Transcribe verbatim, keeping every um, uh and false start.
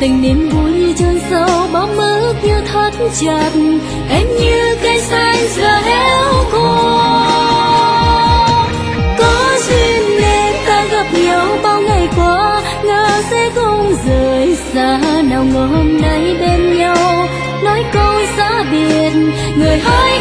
tình niềm vui chôn sâu bóng mơ như thắt chặt. Em như cây xanh giờ héo khô, có duyên nên ta gặp nhau bao ngày qua, ngờ sẽ không rời xa. Nào ngờ hôm nay bên nhau nói câu xa biệt, người hỡi